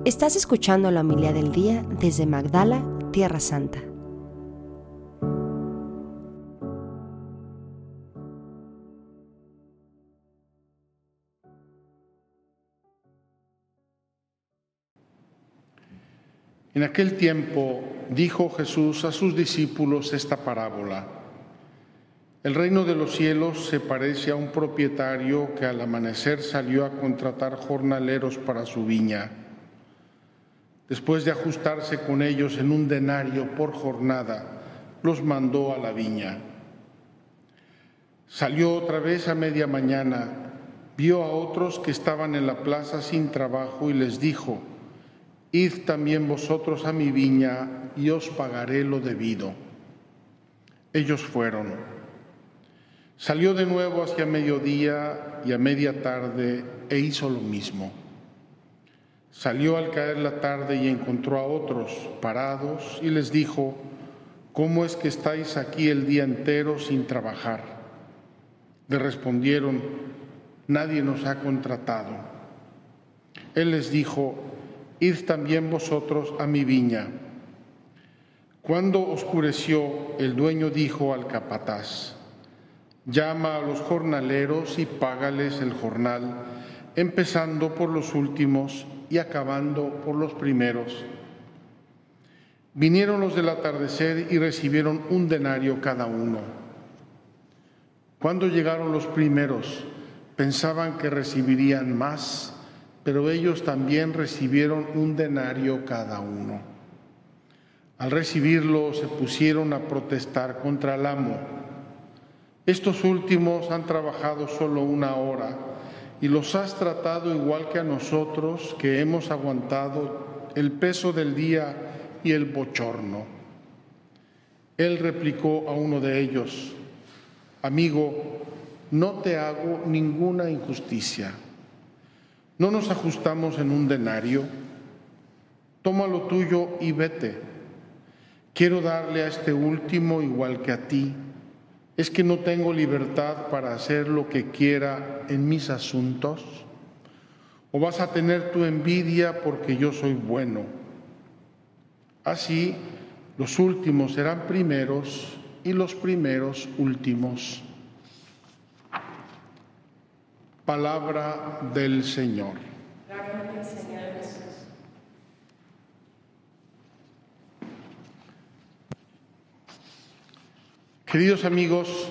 Estás escuchando la homilía del día desde Magdala, Tierra Santa. En aquel tiempo dijo Jesús a sus discípulos esta parábola. El reino de los cielos se parece a un propietario que al amanecer salió a contratar jornaleros para su viña. Después de ajustarse con ellos en un denario por jornada, los mandó a la viña. Salió otra vez a media mañana, vio a otros que estaban en la plaza sin trabajo y les dijo: Id también vosotros a mi viña y os pagaré lo debido. Ellos fueron. Salió de nuevo hacia mediodía y a media tarde e hizo lo mismo. Salió al caer la tarde y encontró a otros parados y les dijo: ¿Cómo es que estáis aquí el día entero sin trabajar? Le respondieron: Nadie nos ha contratado. Él les dijo: Id también vosotros a mi viña. Cuando oscureció, el dueño dijo al capataz: Llama a los jornaleros y págales el jornal, empezando por los últimos y acabando por los primeros. Vinieron los del atardecer y recibieron un denario cada uno. Cuando llegaron los primeros, pensaban que recibirían más, pero ellos también recibieron un denario cada uno. Al recibirlo, se pusieron a protestar contra el amo. Estos últimos han trabajado solo 1 hora y los has tratado igual que a nosotros, que hemos aguantado el peso del día y el bochorno. Él replicó a uno de ellos: Amigo, no te hago ninguna injusticia. ¿No nos ajustamos en un denario? Toma lo tuyo y vete. Quiero darle a este último igual que a ti. ¿Es que no tengo libertad para hacer lo que quiera en mis asuntos? ¿O vas a tener tu envidia porque yo soy bueno? Así, los últimos serán primeros y los primeros últimos. Palabra del Señor. Gracias, Señor Jesús. Queridos amigos,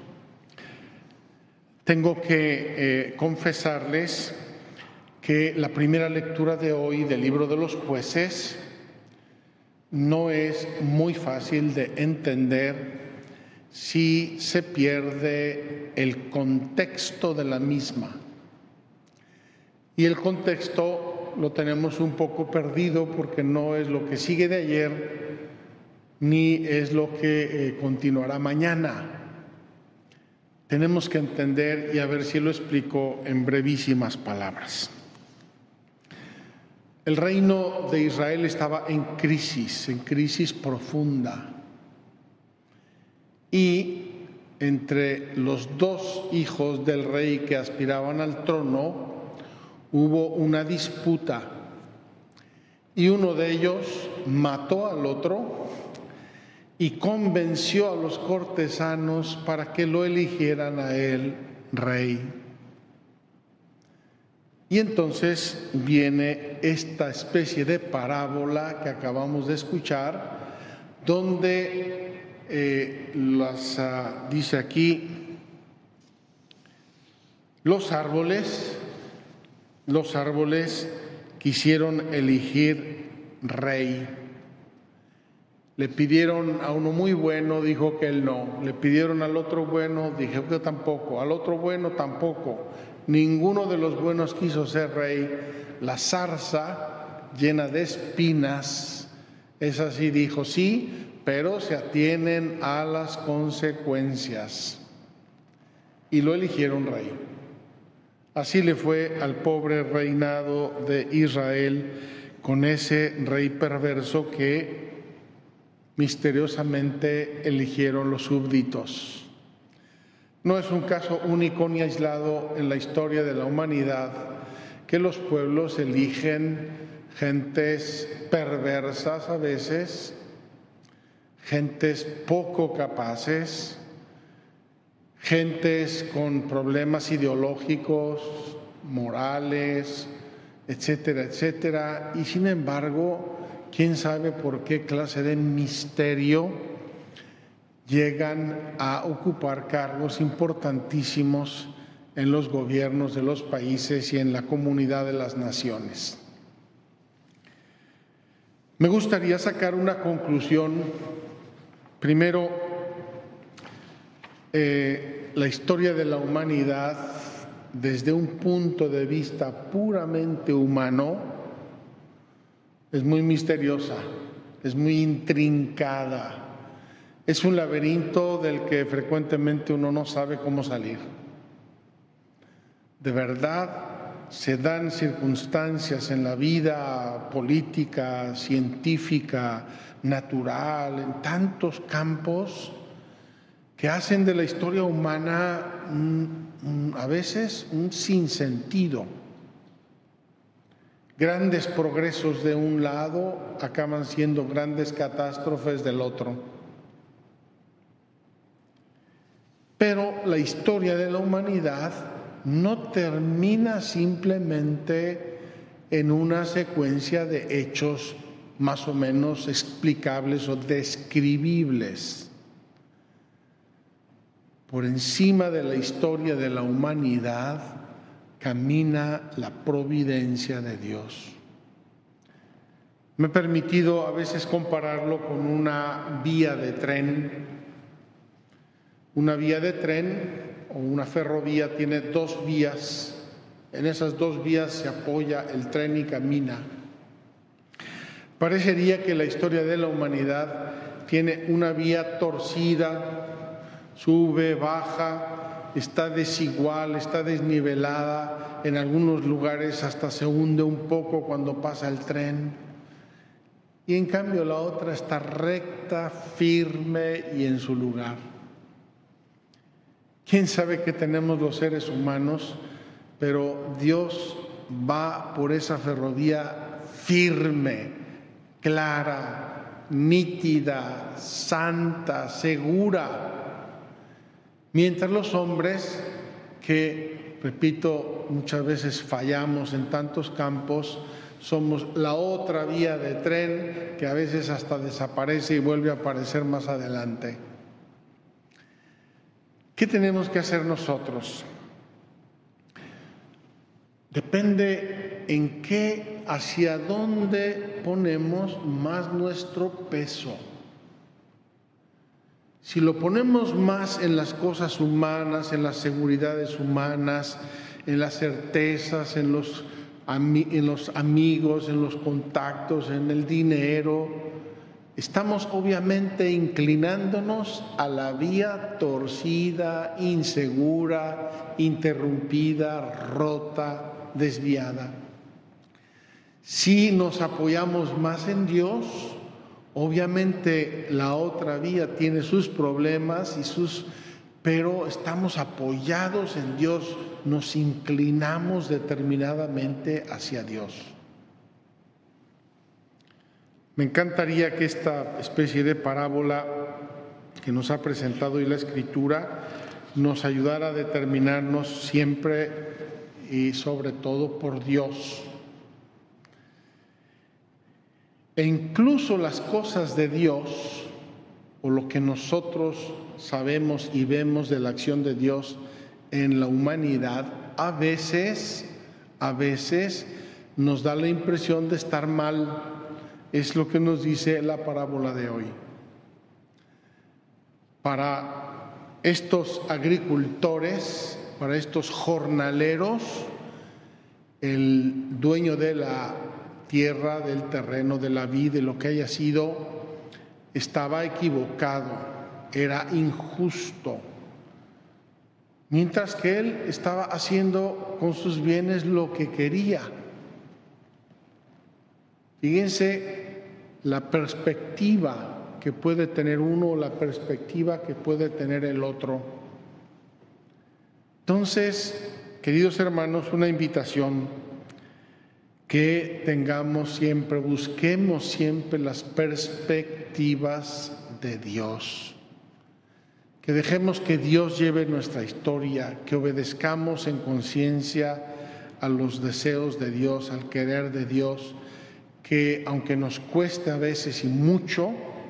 tengo que confesarles que la primera lectura de hoy del libro de los Jueces no es muy fácil de entender si se pierde el contexto de la misma. Y el contexto lo tenemos un poco perdido porque no es lo que sigue de ayer ni es lo que continuará mañana. Tenemos que entender y a ver si lo explico en brevísimas palabras. El reino de Israel estaba en crisis profunda. Y entre los 2 hijos del rey que aspiraban al trono hubo una disputa. Y uno de ellos mató al otro y convenció a los cortesanos para que lo eligieran a él rey. Y entonces viene esta especie de parábola que acabamos de escuchar, donde dice aquí, los árboles quisieron elegir rey. Le pidieron a uno muy bueno, dijo que él no. Le pidieron al otro bueno, dijo que tampoco. Al otro bueno tampoco. Ninguno de los buenos quiso ser rey. La zarza llena de espinas, esa sí dijo sí, pero se atienen a las consecuencias. Y lo eligieron rey. Así le fue al pobre reinado de Israel con ese rey perverso que misteriosamente eligieron los súbditos. No es un caso único ni aislado en la historia de la humanidad que los pueblos eligen gentes perversas a veces, gentes poco capaces, gentes con problemas ideológicos, morales, etcétera, etcétera. Y sin embargo, quién sabe por qué clase de misterio llegan a ocupar cargos importantísimos en los gobiernos de los países y en la comunidad de las naciones. Me gustaría sacar una conclusión. Primero, la historia de la humanidad desde un punto de vista puramente humano es muy misteriosa, es muy intrincada, es un laberinto del que frecuentemente uno no sabe cómo salir. De verdad, se dan circunstancias en la vida política, científica, natural, en tantos campos que hacen de la historia humana a veces un sinsentido. Grandes progresos de un lado acaban siendo grandes catástrofes del otro. Pero la historia de la humanidad no termina simplemente en una secuencia de hechos más o menos explicables o describibles. Por encima de la historia de la humanidad camina la providencia de Dios. Me he permitido a veces compararlo con una vía de tren. Una vía de tren o una ferrovía tiene dos vías. En esas dos vías se apoya el tren y camina. Parecería que la historia de la humanidad tiene una vía torcida, sube, baja, está desigual, está desnivelada, en algunos lugares hasta se hunde un poco cuando pasa el tren. Y en cambio la otra está recta, firme y en su lugar. ¿Quién sabe qué tenemos los seres humanos? Pero Dios va por esa ferrovía firme, clara, nítida, santa, segura. Mientras los hombres que, repito, muchas veces fallamos en tantos campos, somos la otra vía de tren que a veces hasta desaparece y vuelve a aparecer más adelante. ¿Qué tenemos que hacer nosotros? Depende en qué, hacia dónde ponemos más nuestro peso. Si lo ponemos más en las cosas humanas, en las seguridades humanas, en las certezas, en los amigos, en los contactos, en el dinero, estamos obviamente inclinándonos a la vía torcida, insegura, interrumpida, rota, desviada. Si nos apoyamos más en Dios, obviamente la otra vía tiene sus problemas pero estamos apoyados en Dios, nos inclinamos determinadamente hacia Dios. Me encantaría que esta especie de parábola que nos ha presentado hoy la Escritura nos ayudara a determinarnos siempre y sobre todo por Dios. E incluso las cosas de Dios, o lo que nosotros sabemos y vemos de la acción de Dios en la humanidad, a veces nos da la impresión de estar mal. Es lo que nos dice la parábola de hoy. Para estos agricultores, para estos jornaleros, el dueño de la tierra, del terreno, de la vid, de lo que haya sido, estaba equivocado, era injusto. Mientras que él estaba haciendo con sus bienes lo que quería. Fíjense la perspectiva que puede tener uno o la perspectiva que puede tener el otro. Entonces, queridos hermanos, una invitación. que busquemos siempre las perspectivas de Dios, que dejemos que Dios lleve nuestra historia, que obedezcamos en conciencia a los deseos de Dios, al querer de Dios, que aunque nos cueste a veces y mucho,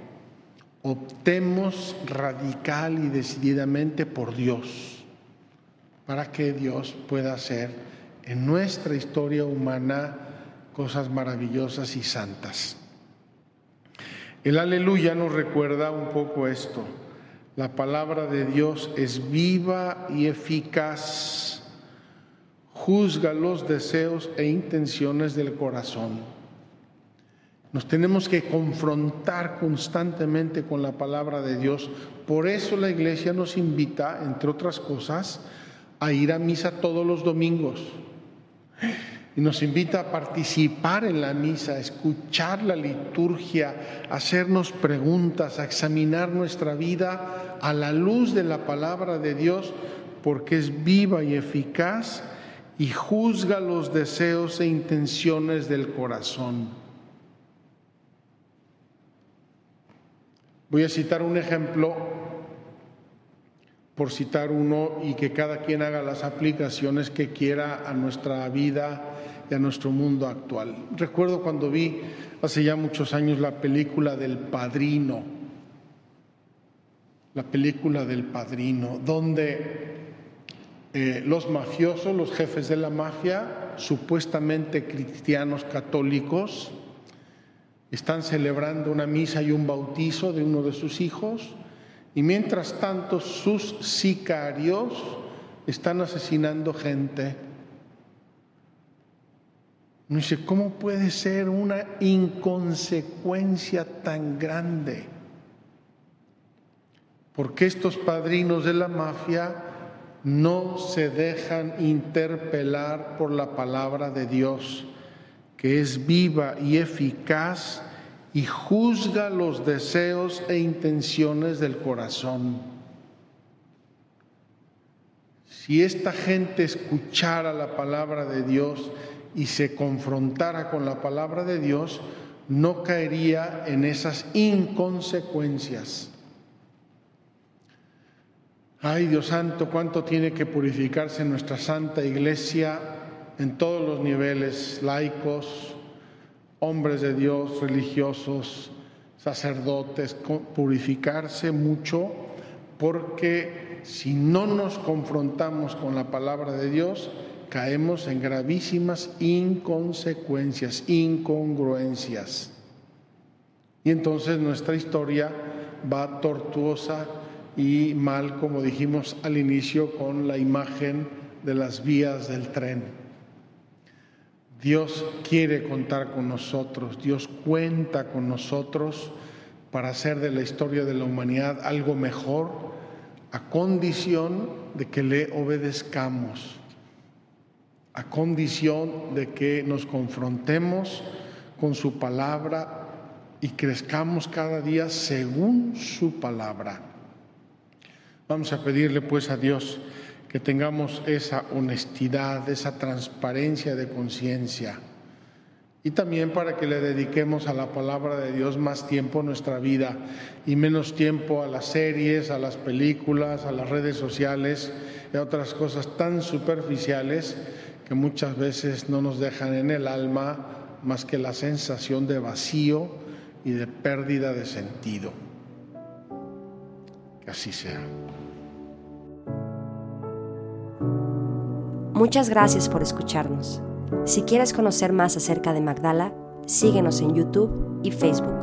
optemos radical y decididamente por Dios, para que Dios pueda hacer en nuestra historia humana cosas maravillosas y santas. El aleluya nos recuerda un poco esto. La palabra de Dios es viva y eficaz, juzga los deseos e intenciones del corazón. Nos tenemos que confrontar constantemente con la palabra de Dios. Por eso la Iglesia nos invita, entre otras cosas, a ir a misa todos los domingos. Y nos invita a participar en la misa, a escuchar la liturgia, a hacernos preguntas, a examinar nuestra vida a la luz de la palabra de Dios, porque es viva y eficaz y juzga los deseos e intenciones del corazón. Voy a citar un ejemplo, por citar uno, y que cada quien haga las aplicaciones que quiera a nuestra vida y a nuestro mundo actual. Recuerdo cuando vi hace ya muchos años la película del Padrino, donde los mafiosos, los jefes de la mafia, supuestamente cristianos católicos, están celebrando una misa y un bautizo de uno de sus hijos, y mientras tanto sus sicarios están asesinando gente. Uno dice, ¿cómo puede ser una inconsecuencia tan grande? Porque estos padrinos de la mafia no se dejan interpelar por la palabra de Dios, que es viva y eficaz y juzga los deseos e intenciones del corazón. Si esta gente escuchara la palabra de Dios y se confrontara con la palabra de Dios, no caería en esas inconsecuencias. Ay, Dios santo, cuánto tiene que purificarse nuestra Santa Iglesia en todos los niveles, laicos, hombres de Dios, religiosos, sacerdotes, purificarse mucho, porque si no nos confrontamos con la palabra de Dios, caemos en gravísimas inconsecuencias, incongruencias. Y entonces nuestra historia va tortuosa y mal, como dijimos al inicio, con la imagen de las vías del tren. Dios quiere contar con nosotros, Dios cuenta con nosotros para hacer de la historia de la humanidad algo mejor, a condición de que le obedezcamos, a condición de que nos confrontemos con su palabra y crezcamos cada día según su palabra. Vamos a pedirle pues a Dios que tengamos esa honestidad, esa transparencia de conciencia, y también para que le dediquemos a la palabra de Dios más tiempo en nuestra vida y menos tiempo a las series, a las películas, a las redes sociales y a otras cosas tan superficiales que muchas veces no nos dejan en el alma más que la sensación de vacío y de pérdida de sentido. Que así sea. Muchas gracias por escucharnos. Si quieres conocer más acerca de Magdala, síguenos en YouTube y Facebook.